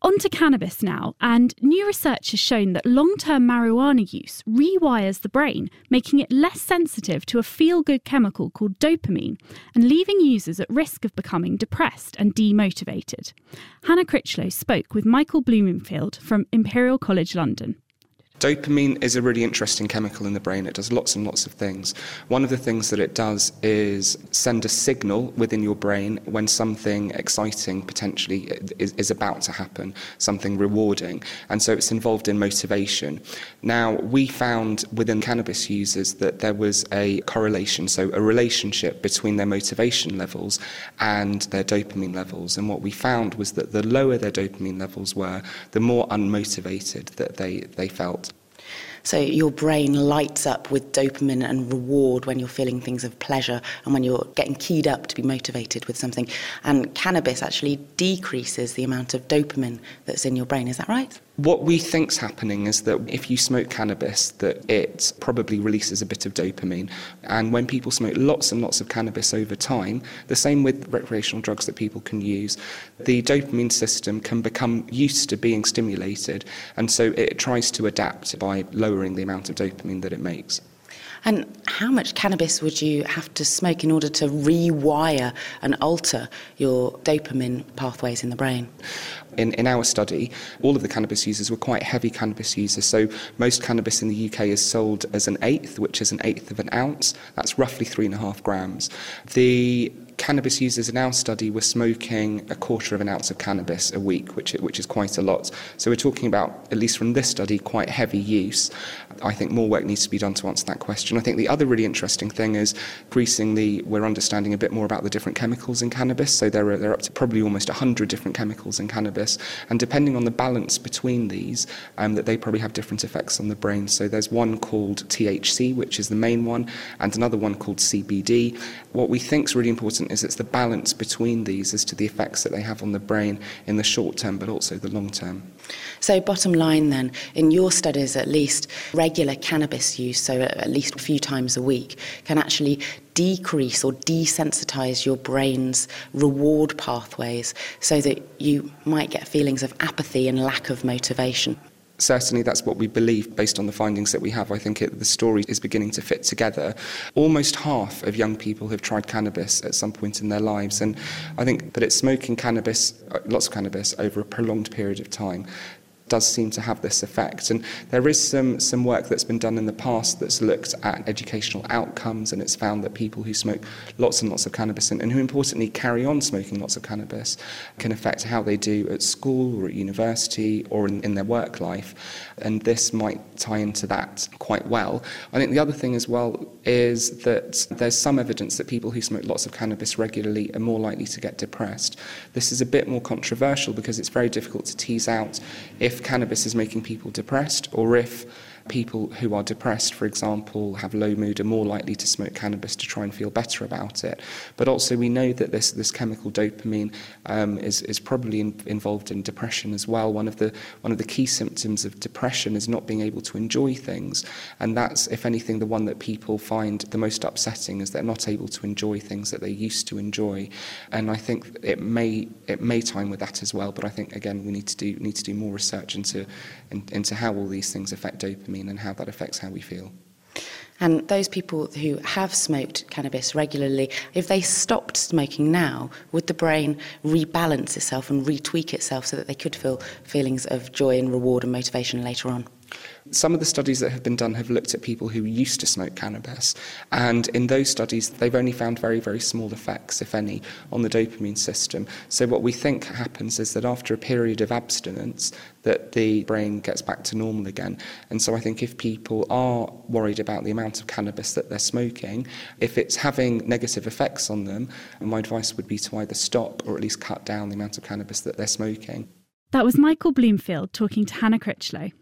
On to cannabis now, and new research has shown that long-term marijuana use rewires the brain, making it less sensitive to a feel-good chemical called dopamine and leaving users at risk of becoming depressed and demotivated. Hannah Critchlow spoke with Michael Bloomfield from Imperial College London. Dopamine is a really interesting chemical in the brain. It does lots and lots of things. One of the things that it does is send a signal within your brain when something exciting potentially is about to happen, something rewarding. And so it's involved in motivation. Now, we found within cannabis users that there was a correlation, so a relationship between their motivation levels and their dopamine levels. And what we found was that the lower their dopamine levels were, the more unmotivated that they felt. So your brain lights up with dopamine and reward when you're feeling things of pleasure and when you're getting keyed up to be motivated with something. And cannabis actually decreases the amount of dopamine that's in your brain. Is that right? What we think's happening is that if you smoke cannabis, that it probably releases a bit of dopamine. And when people smoke lots and lots of cannabis over time, the same with recreational drugs that people can use, the dopamine system can become used to being stimulated. And so it tries to adapt by lowering the amount of dopamine that it makes. And how much cannabis would you have to smoke in order to rewire and alter your dopamine pathways in the brain? In our study, all of the cannabis users were quite heavy cannabis users. So most cannabis in the UK is sold as an eighth, which is an eighth of an ounce. That's roughly 3.5 grams. The cannabis users in our study were smoking a quarter of an ounce of cannabis a week, which is quite a lot. So we're talking about, at least from this study, quite heavy use. I think more work needs to be done to answer that question. I think the other really interesting thing is increasingly we're understanding a bit more about the different chemicals in cannabis. So there are up to probably almost 100 different chemicals in cannabis. And depending on the balance between these, that they probably have different effects on the brain. So there's one called THC, which is the main one, and another one called CBD. What we think is really important is it's the balance between these as to the effects that they have on the brain in the short term, but also the long term. So bottom line then, in your studies at least, regular cannabis use, so at least a few times a week, can actually decrease or desensitize your brain's reward pathways so that you might get feelings of apathy and lack of motivation. Certainly that's what we believe based on the findings that we have. I think the story is beginning to fit together. Almost half of young people have tried cannabis at some point in their lives, and I think that it's smoking cannabis, lots of cannabis, over a prolonged period of time does seem to have this effect. And there is some work that's been done in the past that's looked at educational outcomes, and it's found that people who smoke lots and lots of cannabis and who importantly carry on smoking lots of cannabis can affect how they do at school or at university or in their work life. And this might tie into that quite well. I think the other thing as well is that there's some evidence that people who smoke lots of cannabis regularly are more likely to get depressed. This is a bit more controversial because it's very difficult to tease out if cannabis is making people depressed or if people who are depressed, for example, have low mood, are more likely to smoke cannabis to try and feel better about it. But also we know that this chemical dopamine is probably involved in depression as well. One of the key symptoms of depression is not being able to enjoy things, and that's, if anything, the one that people find the most upsetting, is they're not able to enjoy things that they used to enjoy. And I think it may time with that as well. But I think again we need to do more research into how all these things affect dopamine and how that affects how we feel. And those people who have smoked cannabis regularly, if they stopped smoking now, would the brain rebalance itself and retweak itself so that they could feel feelings of joy and reward and motivation later on? Some of the studies that have been done have looked at people who used to smoke cannabis, and in those studies they've only found very, very small effects, if any, on the dopamine system. So what we think happens is that after a period of abstinence that the brain gets back to normal again. And so I think if people are worried about the amount of cannabis that they're smoking, if it's having negative effects on them, my advice would be to either stop or at least cut down the amount of cannabis that they're smoking. That was Michael Bloomfield talking to Hannah Critchlow.